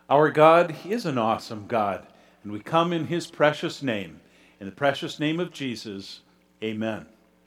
Our God is an awesome God, and we come in His precious name. In the precious name of Jesus, amen.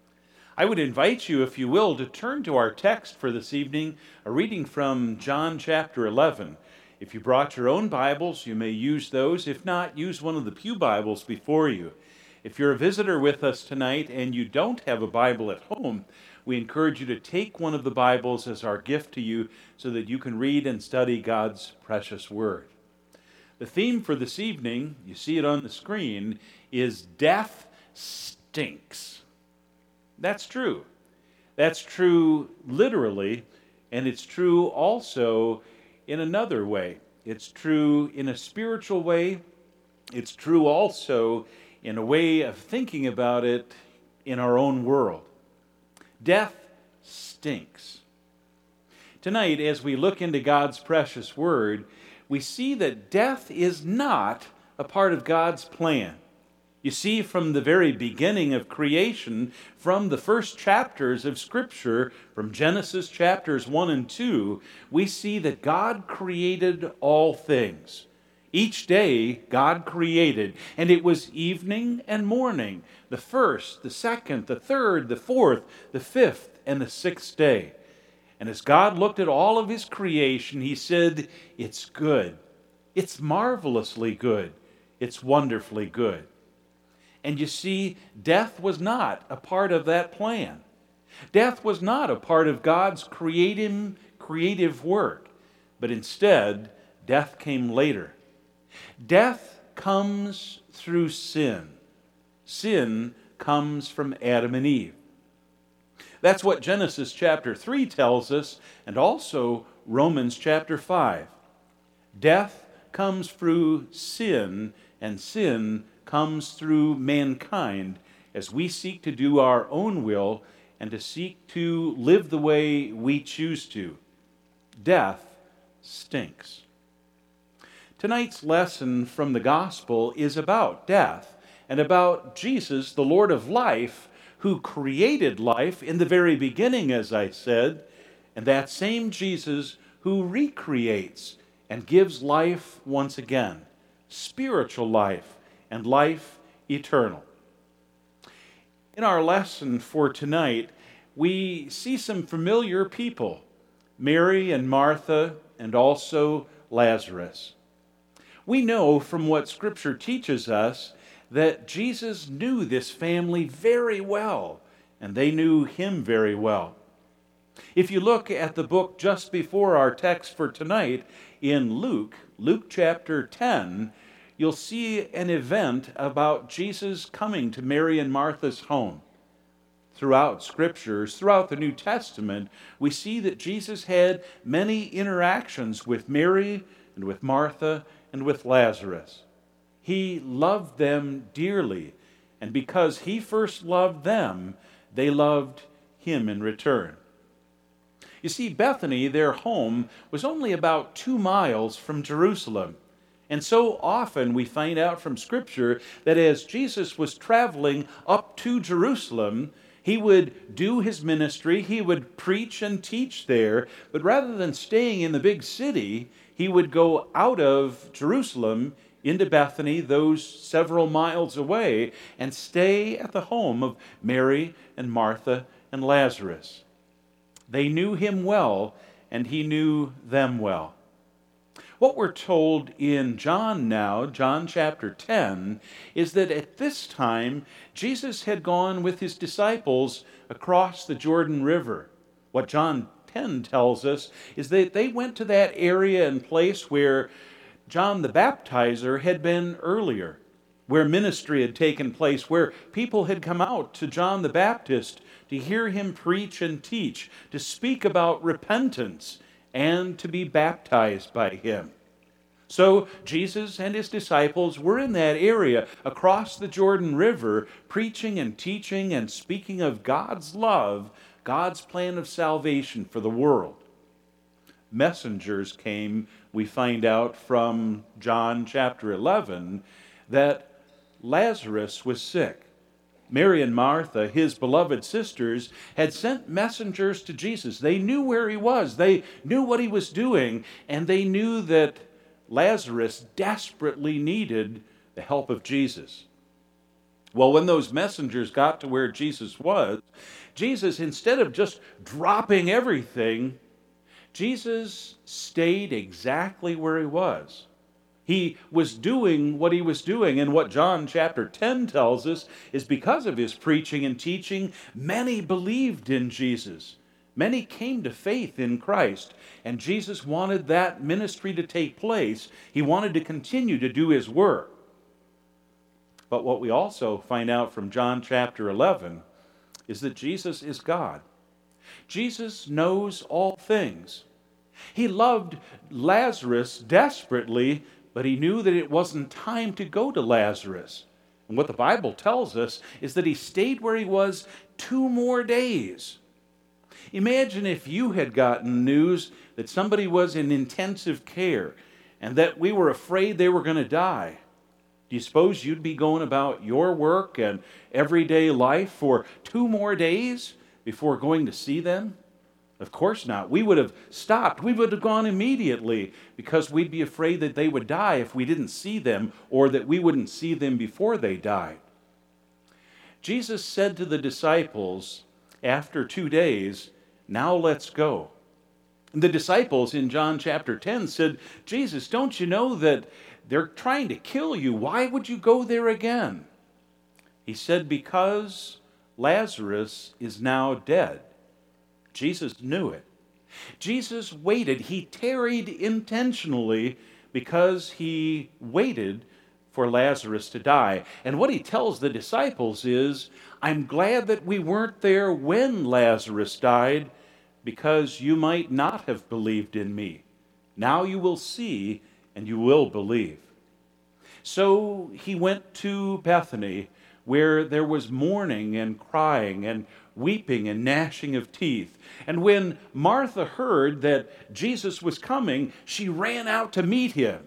I would invite you, if you will, to turn to our text for this evening, a reading from John chapter 11. If you brought your own Bibles, you may use those. If not, use one of the pew Bibles before you. If you're a visitor with us tonight and you don't have a Bible at home, we encourage you to take one of the Bibles as our gift to you so that you can read and study God's precious Word. The theme for this evening, you see it on the screen, is Death Stinks. That's true. That's true literally, and it's true also in another way. It's true in a spiritual way. It's true also in a way of thinking about it in our own world. Death stinks. Tonight, as we look into God's precious Word, we see that death is not a part of God's plan. You see, from the very beginning of creation, from the first chapters of Scripture, from Genesis chapters 1 and 2, we see that God created all things. Each day, God created, and it was evening and morning, the first, the second, the third, the fourth, the fifth, and the sixth day. And as God looked at all of His creation, He said, "It's good. It's marvelously good. It's wonderfully good." And you see, death was not a part of that plan. Death was not a part of God's creative work, but instead, death came later. Death comes through sin. Sin comes from Adam and Eve. That's what Genesis chapter 3 tells us, and also Romans chapter 5. Death comes through sin, and sin comes through mankind as we seek to do our own will and to seek to live the way we choose to. Death stinks. Tonight's lesson from the gospel is about death and about Jesus, the Lord of life, who created life in the very beginning, as I said, and that same Jesus who recreates and gives life once again, spiritual life and life eternal. In our lesson for tonight, we see some familiar people, Mary and Martha, and also Lazarus. We know from what Scripture teaches us that Jesus knew this family very well, and they knew Him very well. If you look at the book just before our text for tonight, in Luke chapter 10, you'll see an event about Jesus coming to Mary and Martha's home. Throughout Scriptures, throughout the New Testament, we see that Jesus had many interactions with Mary and with Martha and with Lazarus. He loved them dearly, and because He first loved them, they loved Him in return. You see, Bethany, their home, was only about 2 miles from Jerusalem. And so often we find out from Scripture that as Jesus was traveling up to Jerusalem, He would do His ministry, He would preach and teach there, but rather than staying in the big city, He would go out of Jerusalem into Bethany, those several miles away, and stay at the home of Mary and Martha and Lazarus. They knew Him well, and He knew them well. What we're told in John now, John chapter 10, is that at this time, Jesus had gone with His disciples across the Jordan River. What John 10 tells us is that they went to that area and place where John the Baptizer had been earlier, where ministry had taken place, where people had come out to John the Baptist to hear him preach and teach, to speak about repentance, and to be baptized by him. So Jesus and His disciples were in that area across the Jordan River, preaching and teaching and speaking of God's love, God's plan of salvation for the world. Messengers came, we find out from John chapter 11, that Lazarus was sick. Mary and Martha, His beloved sisters, had sent messengers to Jesus. They knew where He was. They knew what He was doing, and they knew that Lazarus desperately needed the help of Jesus. Well, when those messengers got to where Jesus was, Jesus, instead of just dropping everything, Jesus stayed exactly where he was. He was doing what he was doing, and what John chapter 10 tells us is because of his preaching and teaching, many believed in Jesus. Many came to faith in Christ, and Jesus wanted that ministry to take place. He wanted to continue to do his work. But what we also find out from John chapter 11 is that Jesus is God. Jesus knows all things. He loved Lazarus desperately, but he knew that it wasn't time to go to Lazarus. And what the Bible tells us is that he stayed where he was 2 more days. Imagine if you had gotten news that somebody was in intensive care and that we were afraid they were going to die. Do you suppose you'd be going about your work and everyday life for 2 more days before going to see them? Of course not. We would have stopped. We would have gone immediately because we'd be afraid that they would die if we didn't see them, or that we wouldn't see them before they died. Jesus said to the disciples after 2 days, "Now let's go." And the disciples in John chapter 10 said, "Jesus, don't you know that they're trying to kill you? Why would you go there again?" He said, "Because Lazarus is now dead." Jesus knew it. Jesus waited. He tarried intentionally because he waited for Lazarus to die. And what he tells the disciples is, "I'm glad that we weren't there when Lazarus died, because you might not have believed in me. Now you will see and you will believe." So he went to Bethany, where there was mourning and crying and weeping and gnashing of teeth. And when Martha heard that Jesus was coming, she ran out to meet him.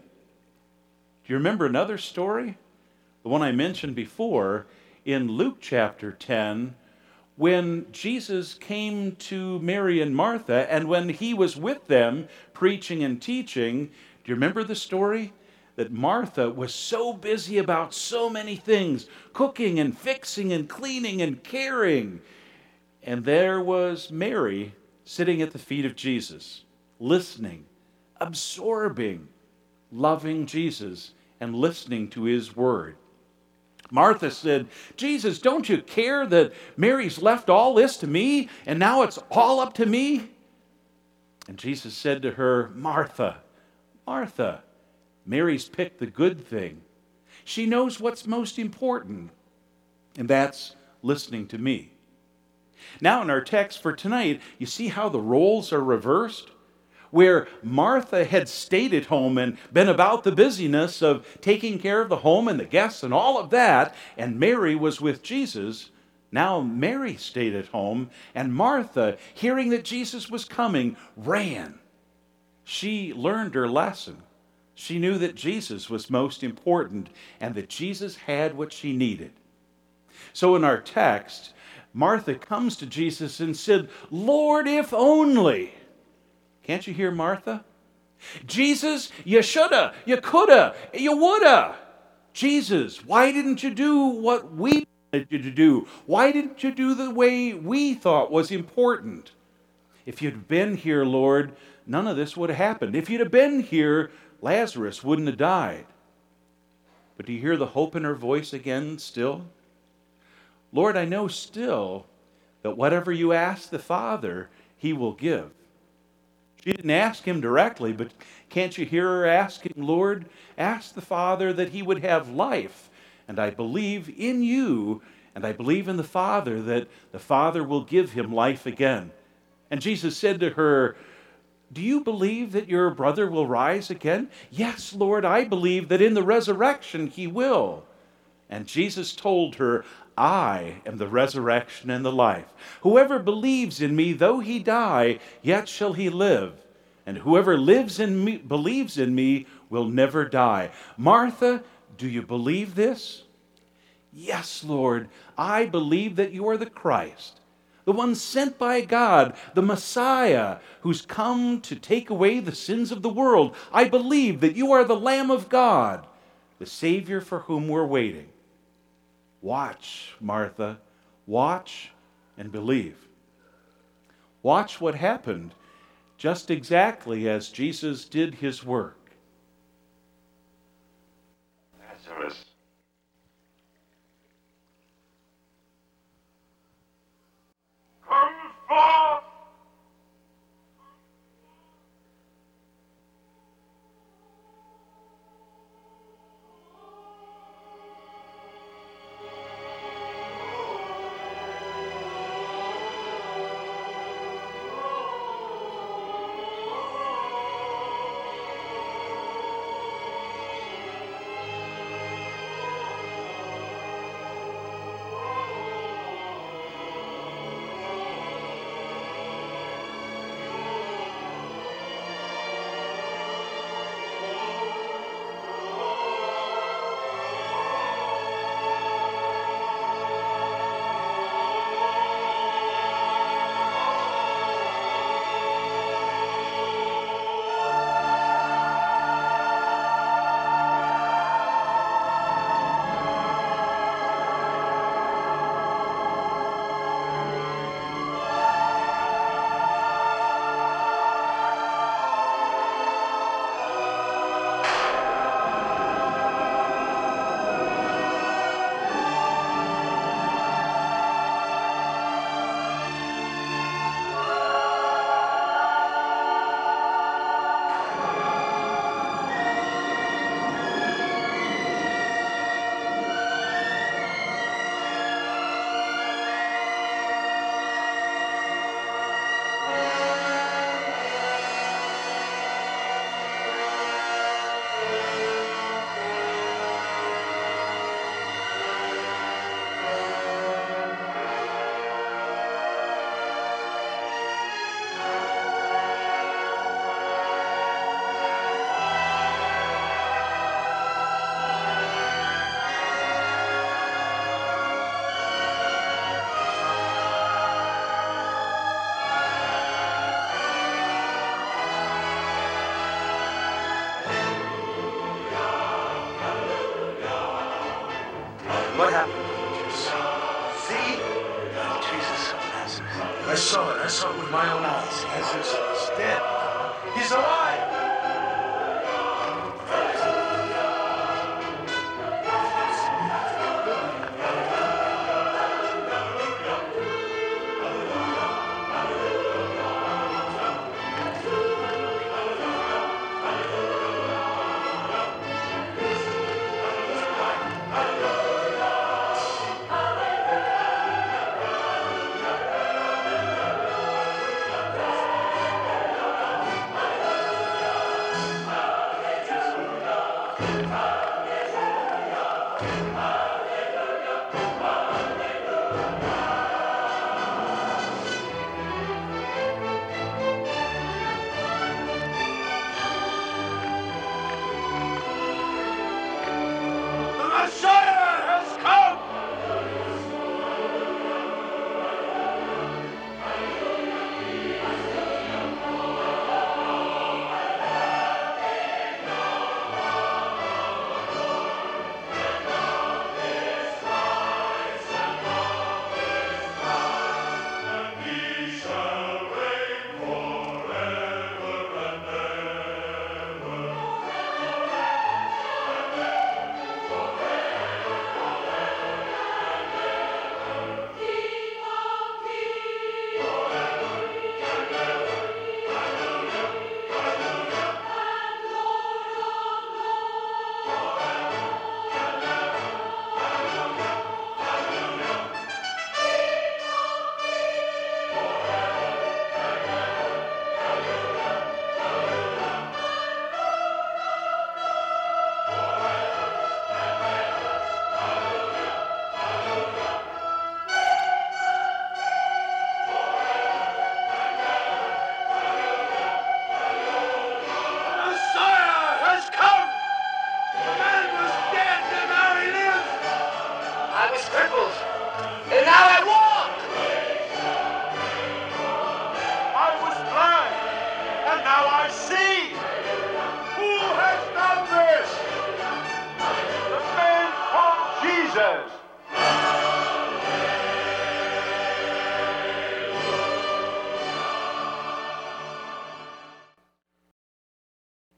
Do you remember another story? The one I mentioned before in Luke chapter 10, when Jesus came to Mary and Martha, and when he was with them preaching and teaching. Do you remember the story? That Martha was so busy about so many things, cooking and fixing and cleaning and caring. And there was Mary sitting at the feet of Jesus, listening, absorbing, loving Jesus, and listening to his word. Martha said, "Jesus, don't you care that Mary's left all this to me, and now it's all up to me?" And Jesus said to her, "Martha, Martha, Mary's picked the good thing. She knows what's most important, and that's listening to me." Now in our text for tonight, you see how the roles are reversed? Where Martha had stayed at home and been about the busyness of taking care of the home and the guests and all of that, and Mary was with Jesus. Now Mary stayed at home, and Martha, hearing that Jesus was coming, ran. She learned her lesson. She knew that Jesus was most important and that Jesus had what she needed. So in our text, Martha comes to Jesus and said, "Lord, if only." Can't you hear Martha? "Jesus, you shoulda, you coulda, you woulda. Jesus, why didn't you do what we wanted you to do? Why didn't you do the way we thought was important? If you'd been here, Lord, none of this would have happened. If you'd have been here, Lazarus wouldn't have died." But do you hear the hope in her voice again still? "Lord, I know still that whatever you ask the Father, he will give." She didn't ask him directly, but can't you hear her asking, "Lord, ask the Father that he would have life. And I believe in you, and I believe in the Father, that the Father will give him life again." And Jesus said to her, "Do you believe that your brother will rise again?" "Yes, Lord, I believe that in the resurrection he will." And Jesus told her, "I am the resurrection and the life. Whoever believes in me, though he die, yet shall he live. And whoever lives in me, believes in me, will never die." Martha, do you believe this? "Yes, Lord, I believe that you are the Christ, the one sent by God, the Messiah, who's come to take away the sins of the world. I believe that you are the Lamb of God, the Savior for whom we're waiting. Watch, Martha, watch and believe. Watch what happened just exactly as Jesus did his work. Lazarus. Come forth! What happened, Jesus? See? Jesus of Nazareth. I saw it. I saw it with my own eyes. Lazarus is dead. He's alive.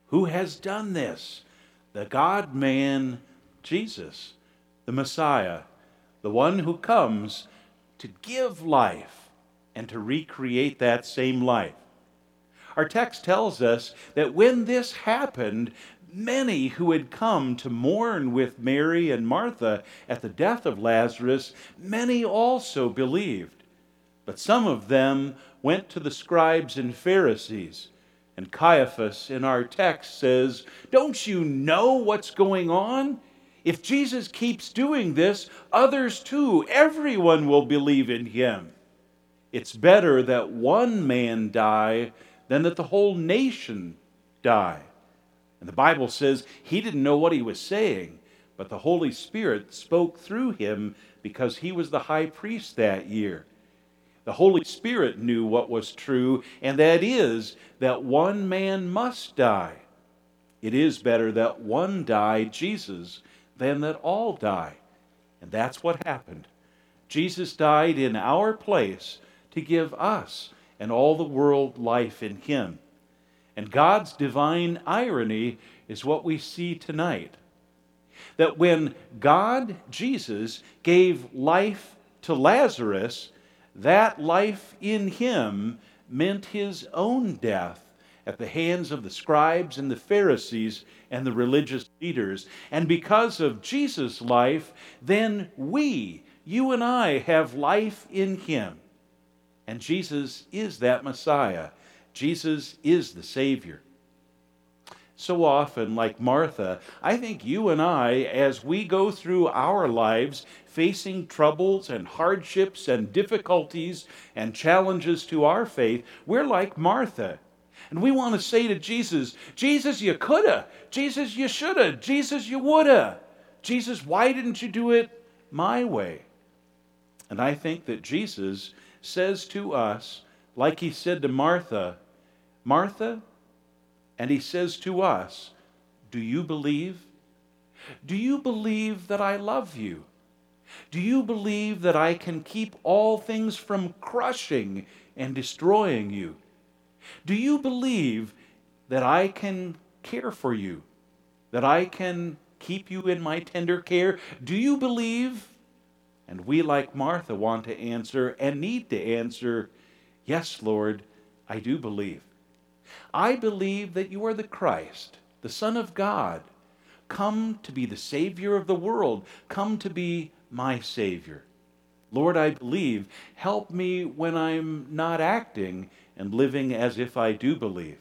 Who has done this? The God-man, Jesus, the Messiah, the one who comes to give life and to recreate that same life. Our text tells us that when this happened, many who had come to mourn with Mary and Martha at the death of Lazarus, many also believed. But some of them went to the scribes and Pharisees. And Caiaphas in our text says, "Don't you know what's going on? If Jesus keeps doing this, others too, everyone will believe in him. It's better that one man die than that the whole nation die." And the Bible says he didn't know what he was saying, but the Holy Spirit spoke through him because he was the high priest that year. The Holy Spirit knew what was true, and that is that one man must die. It is better that one die, Jesus, than that all die. And that's what happened. Jesus died in our place to give us and all the world life in him. And God's divine irony is what we see tonight. That when God, Jesus, gave life to Lazarus, that life in him meant his own death at the hands of the scribes and the Pharisees and the religious leaders. And because of Jesus' life, then we, you and I, have life in him. And Jesus is that Messiah. Jesus is the Savior. So often, like Martha, I think you and I, as we go through our lives, facing troubles and hardships and difficulties and challenges to our faith, we're like Martha. And we want to say to Jesus, "Jesus, you coulda. Jesus, you shoulda. Jesus, you woulda. Jesus, why didn't you do it my way?" And I think that Jesus says to us, like he said to Martha, "Martha," and he says to us, "Do you believe? Do you believe that I love you? Do you believe that I can keep all things from crushing and destroying you? Do you believe that I can care for you? That I can keep you in my tender care? Do you believe?" And we, like Martha, want to answer and need to answer, "Yes, Lord, I do believe. I believe that you are the Christ, the Son of God, come to be the Savior of the world, come to be my Savior. Lord, I believe. Help me when I'm not acting and living as if I do believe."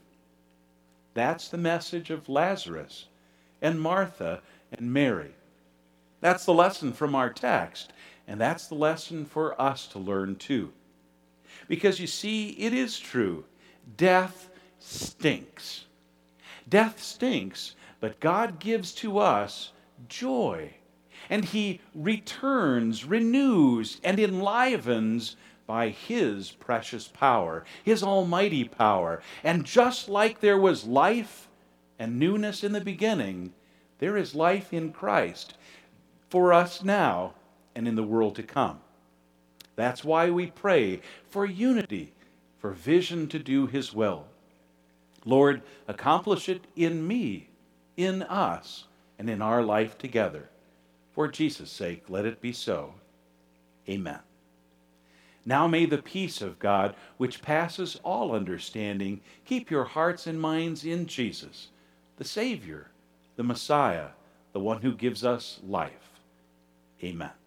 That's the message of Lazarus and Martha and Mary. That's the lesson from our text, and that's the lesson for us to learn too. Because you see, it is true. Death stinks. Death stinks, but God gives to us joy. And he returns, renews, and enlivens by his precious power, his almighty power. And just like there was life and newness in the beginning, there is life in Christ for us now and in the world to come. That's why we pray for unity, for vision to do his will. Lord, accomplish it in me, in us, and in our life together. For Jesus' sake, let it be so. Amen. Now may the peace of God, which passes all understanding, keep your hearts and minds in Jesus, the Savior, the Messiah, the one who gives us life. Amen.